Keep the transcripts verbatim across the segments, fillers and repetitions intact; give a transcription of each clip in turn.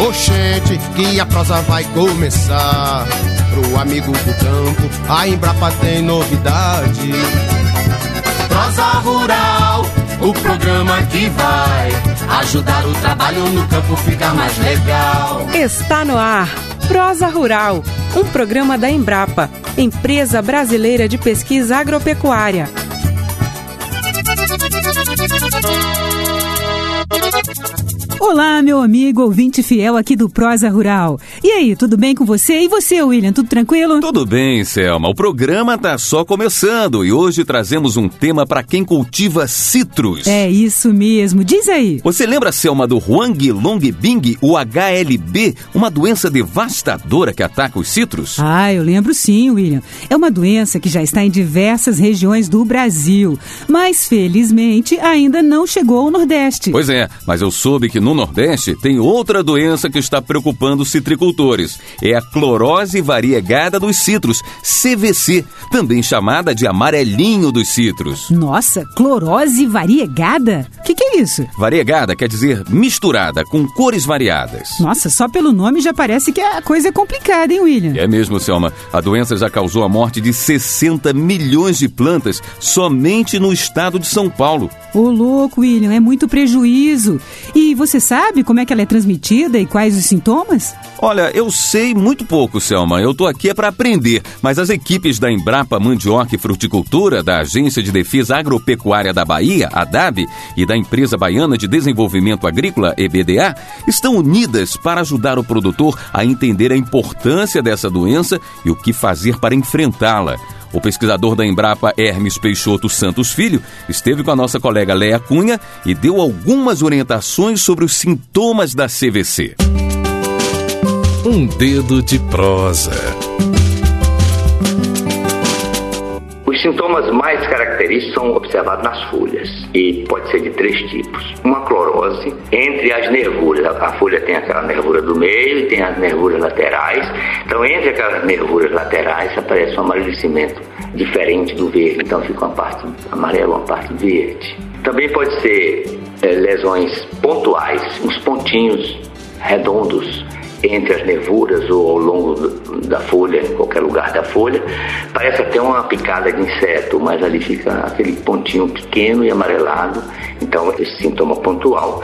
Oxente, que a prosa vai começar. Pro amigo do campo, a Embrapa tem novidade. Prosa Rural, o programa que vai ajudar o trabalho no campo ficar mais legal. Está no ar, Prosa Rural, um programa da Embrapa, Empresa Brasileira de Pesquisa Agropecuária. Olá, meu amigo ouvinte fiel aqui do Prosa Rural. E aí, tudo bem com você? E você, William, tudo tranquilo? Tudo bem, Selma. O programa tá só começando e hoje trazemos um tema para quem cultiva citros. É isso mesmo. Diz aí. Você lembra, Selma, do Huang Longbing, o H L B, uma doença devastadora que ataca os citros? Ah, eu lembro sim, William. É uma doença que já está em diversas regiões do Brasil, mas felizmente ainda não chegou ao Nordeste. Pois é, mas eu soube que no Nordeste tem outra doença que está preocupando os citricultores. É a clorose variegada dos citros, C V C, também chamada de amarelinho dos citros. Nossa, clorose variegada? O que, que é isso? Variegada quer dizer misturada, com cores variadas. Nossa, só pelo nome já parece que a coisa é complicada, hein, William? É mesmo, Selma. A doença já causou a morte de sessenta milhões de plantas somente no estado de São Paulo. Ô, louco, William, é muito prejuízo. E você sabe como é que ela é transmitida e quais os sintomas? Olha, eu sei muito pouco, Selma. Eu tô aqui é para aprender, mas as equipes da Embrapa Mandioca e Fruticultura, da Agência de Defesa Agropecuária da Bahia, a ADAB, e da Empresa Baiana de Desenvolvimento Agrícola, E B D A, estão unidas para ajudar o produtor a entender a importância dessa doença e o que fazer para enfrentá-la. O pesquisador da Embrapa, Hermes Peixoto Santos Filho, esteve com a nossa colega Léa Cunha e deu algumas orientações sobre os sintomas da C V C. Um dedo de prosa. Os sintomas mais característicos são observados nas folhas e pode ser de três tipos. Uma clorose entre as nervuras. A folha tem aquela nervura do meio e tem as nervuras laterais. Então, entre aquelas nervuras laterais aparece um amarelecimento diferente do verde. Então, fica uma parte amarela, uma parte verde. Também pode ser é, lesões pontuais, uns pontinhos redondos entre as nervuras ou ao longo da folha, em qualquer lugar da folha. Parece até uma picada de inseto, mas ali fica aquele pontinho pequeno e amarelado. Então, esse sintoma pontual.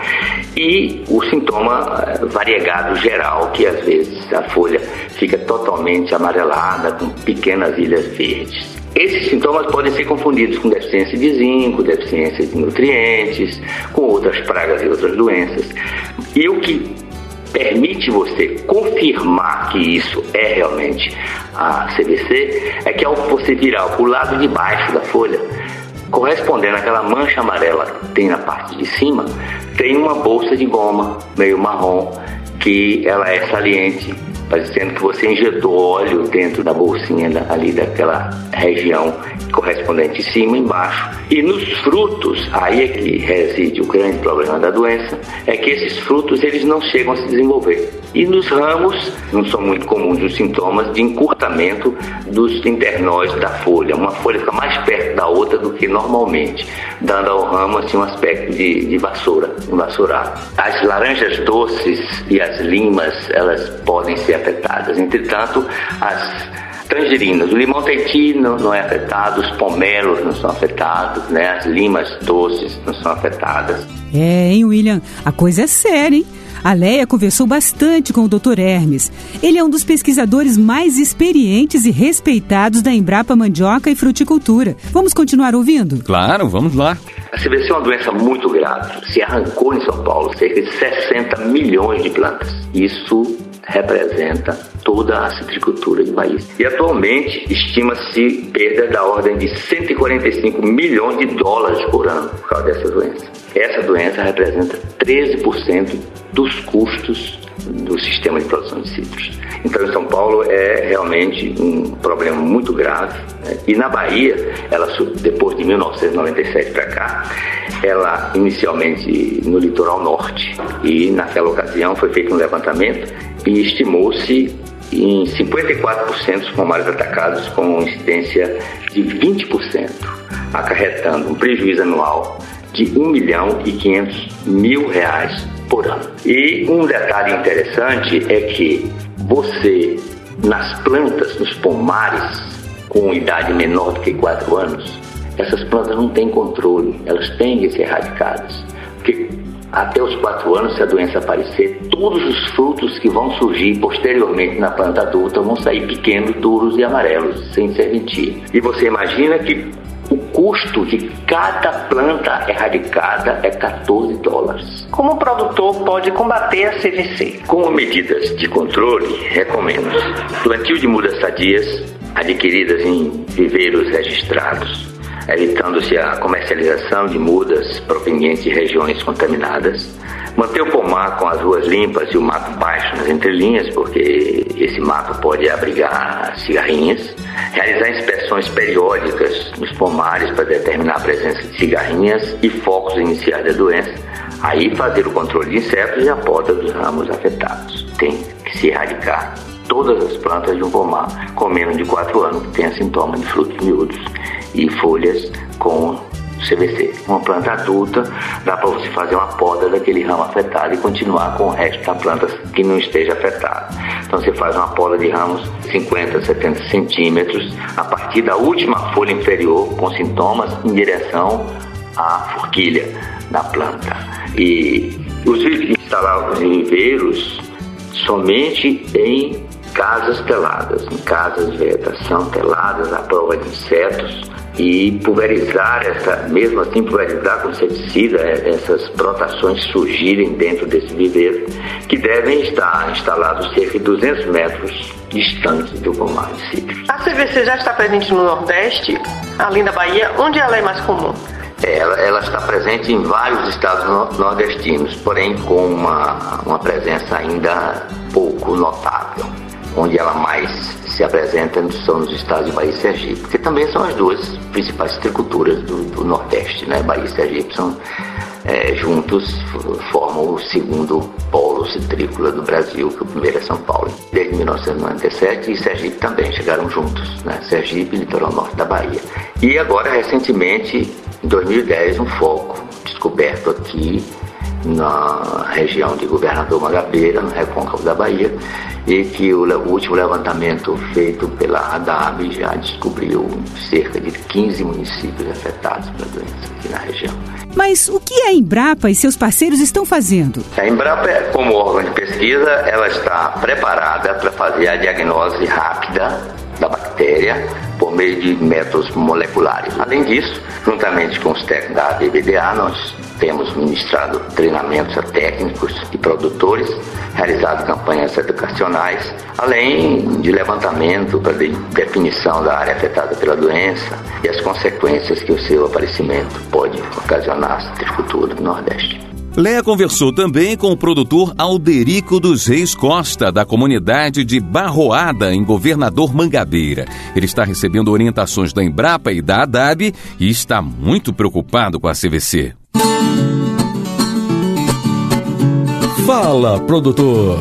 E o sintoma variegado geral, que às vezes a folha fica totalmente amarelada, com pequenas ilhas verdes. Esses sintomas podem ser confundidos com deficiência de zinco, deficiência de nutrientes, com outras pragas e outras doenças. E o que permite você confirmar que isso é realmente a C V C é que ao você virar para o lado de baixo da folha, correspondendo àquela mancha amarela que tem na parte de cima, tem uma bolsa de goma meio marrom que ela é saliente, parecendo que você injetou óleo dentro da bolsinha ali daquela região correspondente em cima e embaixo. E nos frutos, aí é que reside o grande problema da doença, é que esses frutos eles não chegam a se desenvolver. E nos ramos, não são muito comuns os sintomas de encurtamento dos internóis da folha. Uma folha fica mais perto da outra do que normalmente, dando ao ramo assim, um aspecto de, de vassoura, envassourado. As laranjas doces e as limas, elas podem ser afetadas. Entretanto, as tangerinas, o limão Tahiti não, não é afetado, os pomelos não são afetados, né? As limas doces não são afetadas. É, hein, William? A coisa é séria, hein? A Léa conversou bastante com o doutor Hermes. Ele é um dos pesquisadores mais experientes e respeitados da Embrapa Mandioca e Fruticultura. Vamos continuar ouvindo? Claro, vamos lá. A C V C é uma doença muito grave. Se arrancou em São Paulo cerca de sessenta milhões de plantas. Isso representa toda a citricultura do país. E atualmente estima-se perda da ordem de cento e quarenta e cinco milhões de dólares por ano por causa dessa doença. Essa doença representa treze por cento dos custos do sistema de produção de citros. Então, em São Paulo é realmente um problema muito grave. Né? E na Bahia, ela, depois de mil novecentos e noventa e sete para cá, ela inicialmente no litoral norte. E naquela ocasião foi feito um levantamento e estimou-se em cinquenta e quatro por cento dos pomares atacados com incidência de vinte por cento, acarretando um prejuízo anual de um milhão e quinhentos mil reais por ano. E um detalhe interessante é que você, nas plantas, nos pomares, com idade menor do que quatro anos, essas plantas não têm controle, elas têm que ser erradicadas. Porque até os quatro anos, se a doença aparecer, todos os frutos que vão surgir posteriormente na planta adulta vão sair pequenos, duros e amarelos, sem serventia. E você imagina que o custo de cada planta erradicada é quatorze dólares. Como o produtor pode combater a C V C? Como medidas de controle, recomendo plantio de mudas sadias adquiridas em viveiros registrados, evitando-se a comercialização de mudas provenientes de regiões contaminadas, manter o pomar com as ruas limpas e o mato baixo nas entrelinhas, porque esse mato pode abrigar cigarrinhas, realizar inspeções periódicas nos pomares para determinar a presença de cigarrinhas e focos iniciais da doença, aí fazer o controle de insetos e a poda dos ramos afetados. Tem que se erradicar todas as plantas de um pomar com menos de quatro anos que tenha sintomas de frutos miúdos e folhas com C V C. Uma planta adulta, dá para você fazer uma poda daquele ramo afetado e continuar com o resto da planta que não esteja afetada. Então você faz uma poda de ramos cinquenta, setenta centímetros a partir da última folha inferior com sintomas em direção à forquilha da planta. E os instalados em viveiros somente em casas teladas, em casas de vegetação teladas à prova de insetos, e pulverizar, essa, mesmo assim pulverizar com inseticida essas brotações surgirem dentro desse viveiro, que devem estar instalados cerca de duzentos metros distantes do pomar de cítricos. A C V C já está presente no Nordeste, além da Bahia, onde ela é mais comum? Ela, ela está presente em vários estados no, nordestinos, porém com uma, uma presença ainda pouco notável. Onde ela mais se apresenta são nos estados de Bahia e Sergipe, que também são as duas principais citriculturas do, do Nordeste, né? Bahia e Sergipe são é, juntos formam o segundo polo citrícola do Brasil, que o primeiro é São Paulo. Desde mil novecentos e noventa e sete e Sergipe também chegaram juntos, né? Sergipe e litoral norte da Bahia. E agora recentemente, em dois mil e dez, um foco descoberto aqui na região de Governador Mangabeira, no recôncavo da Bahia, e que o, o último levantamento feito pela ADAB já descobriu cerca de quinze municípios afetados pela doença aqui na região. Mas o que a Embrapa e seus parceiros estão fazendo? A Embrapa, como órgão de pesquisa, ela está preparada para fazer a diagnose rápida da bactéria por meio de métodos moleculares. Além disso, juntamente com os técnicos da A D B D A, nós temos ministrado treinamentos a técnicos e produtores, realizado campanhas educacionais, além de levantamento para de definição da área afetada pela doença e as consequências que o seu aparecimento pode ocasionar à citricultura do Nordeste. Léa conversou também com o produtor Alderico dos Reis Costa, da comunidade de Barroada, em Governador Mangabeira. Ele está recebendo orientações da Embrapa e da ADAB e está muito preocupado com a C V C. Fala, produtor!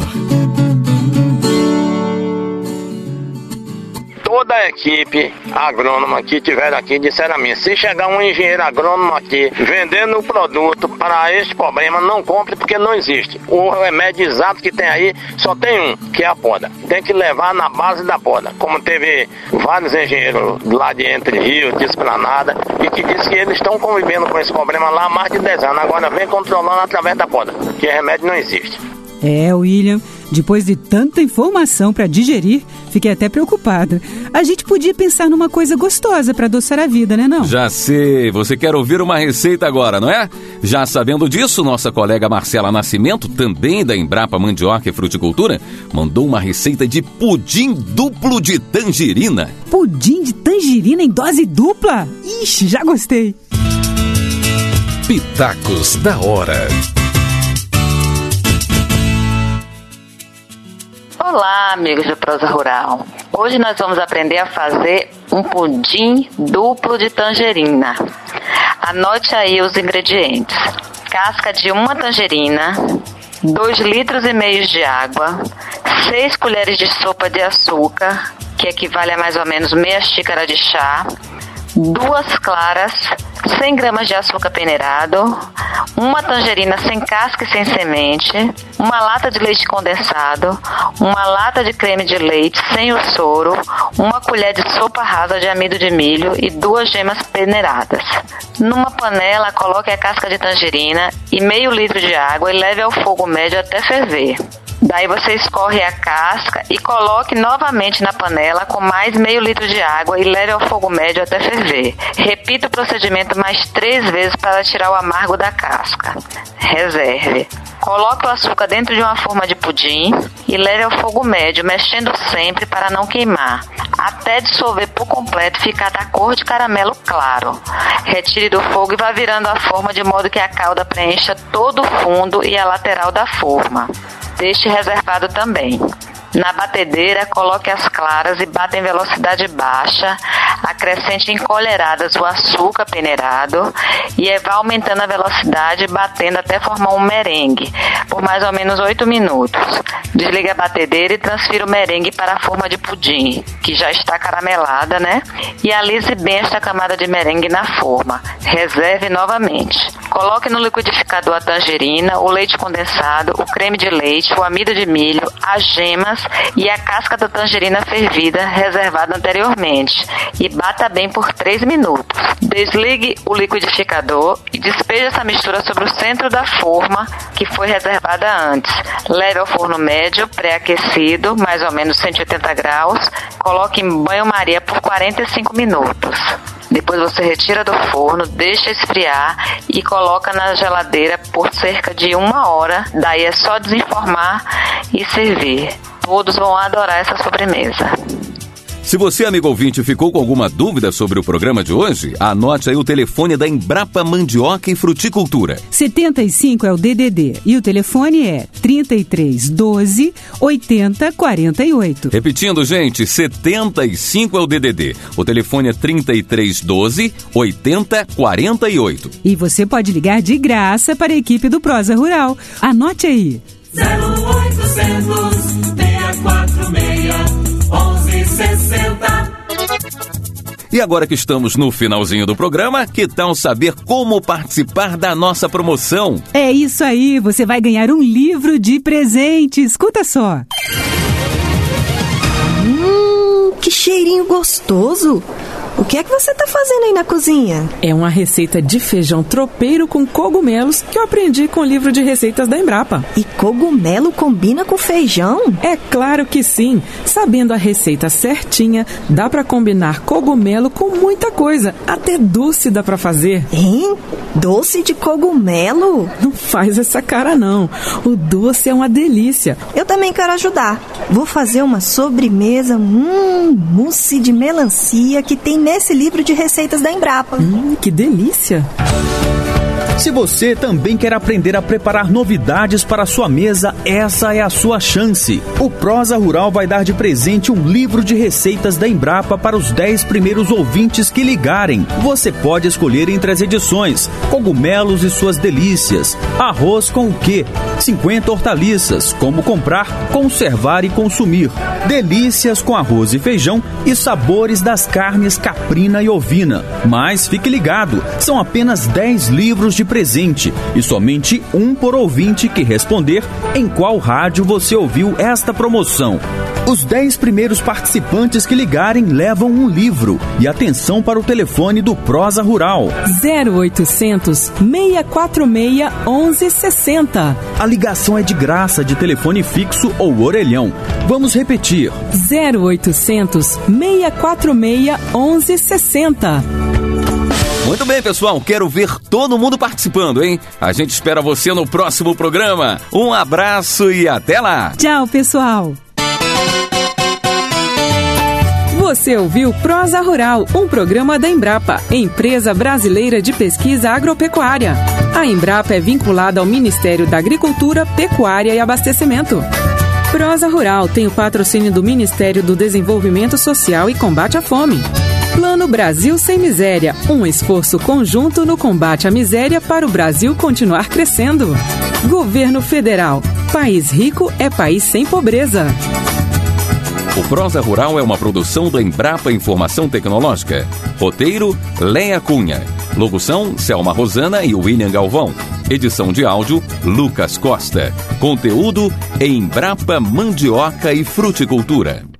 Toda a equipe agrônoma que tiver aqui disseram a mim, se chegar um engenheiro agrônomo aqui vendendo o produto para este problema, não compre porque não existe. O remédio exato que tem aí só tem um, que é a poda. Tem que levar na base da poda. Como teve vários engenheiros lá de Entre Rios, de Esplanada, e que disse que eles estão convivendo com esse problema lá há mais de dez anos. Agora vem controlando através da poda, que remédio não existe. É, William, depois de tanta informação para digerir, fiquei até preocupada. A gente podia pensar numa coisa gostosa para adoçar a vida, né não? Já sei, você quer ouvir uma receita agora, não é? Já sabendo disso, nossa colega Marcela Nascimento, também da Embrapa Mandioca e Fruticultura, mandou uma receita de pudim duplo de tangerina. Pudim de tangerina em dose dupla? Ixi, já gostei. Pitacos da hora. Olá, amigos do Prosa Rural. Hoje nós vamos aprender a fazer um pudim duplo de tangerina. Anote aí os ingredientes: casca de uma tangerina, dois litros e meio de água, seis colheres de sopa de açúcar, que equivale a mais ou menos meia xícara de chá, duas claras, cem gramas de açúcar peneirado, uma tangerina sem casca e sem semente, uma lata de leite condensado, uma lata de creme de leite sem o soro, uma colher de sopa rasa de amido de milho e duas gemas peneiradas. Numa panela, coloque a casca de tangerina e meio litro de água e leve ao fogo médio até ferver. Daí você escorre a casca e coloque novamente na panela com mais meio litro de água e leve ao fogo médio até ferver. Repita o procedimento mais três vezes para tirar o amargo da casca. Reserve. Coloque o açúcar dentro de uma forma de pudim e leve ao fogo médio, mexendo sempre para não queimar, até dissolver por completo e ficar da cor de caramelo claro. Retire do fogo e vá virando a forma de modo que a calda preencha todo o fundo e a lateral da forma. Deixe reservado também. Na batedeira, coloque as claras e bata em velocidade baixa, acrescente em colheradas o açúcar peneirado e vá aumentando a velocidade, batendo até formar um merengue, por mais ou menos oito minutos. Desligue a batedeira e transfira o merengue para a forma de pudim, que já está caramelada, né? E alise bem esta camada de merengue na forma. Reserve novamente. Coloque no liquidificador a tangerina, o leite condensado, o creme de leite, o amido de milho, as gemas e a casca da tangerina fervida reservada anteriormente e bata bem por três minutos. Desligue o liquidificador e despeje essa mistura sobre o centro da forma que foi reservada antes. Leve ao forno médio, pré-aquecido, mais ou menos cento e oitenta graus. Coloque em banho-maria por quarenta e cinco minutos. Depois você retira do forno, deixa esfriar e coloca na geladeira por cerca de uma hora. Daí é só desenformar e servir. Todos vão adorar essa sobremesa. Se você, amigo ouvinte, ficou com alguma dúvida sobre o programa de hoje, anote aí o telefone da Embrapa Mandioca e Fruticultura. setenta e cinco é o D D D e o telefone é trinta e três, doze, oitenta, quarenta e oito. Repetindo, gente, setenta e cinco é o D D D. O telefone é trinta e três, doze, oitenta, quarenta e oito. E você pode ligar de graça para a equipe do Prosa Rural. Anote aí. zero oitocentos, seis quatro seis, onze sessenta. E agora que estamos no finalzinho do programa, que tal saber como participar da nossa promoção? É isso aí, você vai ganhar um livro de presente. Escuta só. Hum, que cheirinho gostoso. O que é que você está fazendo aí na cozinha? É uma receita de feijão tropeiro com cogumelos que eu aprendi com o livro de receitas da Embrapa. E cogumelo combina com feijão? É claro que sim. Sabendo a receita certinha, dá para combinar cogumelo com muita coisa. Até doce dá para fazer. Hein? Doce de cogumelo? Não faz essa cara não. O doce é uma delícia. Eu também quero ajudar. Vou fazer uma sobremesa, hum, mousse de melancia que tem nesse livro de receitas da Embrapa. Hum, que delícia! Se você também quer aprender a preparar novidades para a sua mesa, essa é a sua chance. O Prosa Rural vai dar de presente um livro de receitas da Embrapa para os dez primeiros ouvintes que ligarem. Você pode escolher entre as edições: cogumelos e suas delícias, arroz com o quê, cinquenta hortaliças, como comprar, conservar e consumir, delícias com arroz e feijão e sabores das carnes caprina e ovina. Mas fique ligado, são apenas dez livros de presente e somente um por ouvinte que responder em qual rádio você ouviu esta promoção. Os dez primeiros participantes que ligarem levam um livro. E atenção para o telefone do Prosa Rural: zero oitocentos, seis quatro seis, onze sessenta. A ligação é de graça de telefone fixo ou orelhão. Vamos repetir: zero oitocentos, seis quatro seis, onze sessenta. Muito bem, pessoal, quero ver todo mundo participando, hein? A gente espera você no próximo programa. Um abraço e até lá! Tchau, pessoal! Você ouviu Prosa Rural, um programa da Embrapa, Empresa Brasileira de Pesquisa Agropecuária. A Embrapa é vinculada ao Ministério da Agricultura, Pecuária e Abastecimento. Prosa Rural tem o patrocínio do Ministério do Desenvolvimento Social e Combate à Fome. Plano Brasil Sem Miséria, um esforço conjunto no combate à miséria para o Brasil continuar crescendo. Governo Federal, país rico é país sem pobreza. O Prosa Rural é uma produção da Embrapa Informação Tecnológica. Roteiro, Léa Cunha. Locução, Selma Rosana e William Galvão. Edição de áudio, Lucas Costa. Conteúdo, Embrapa Mandioca e Fruticultura.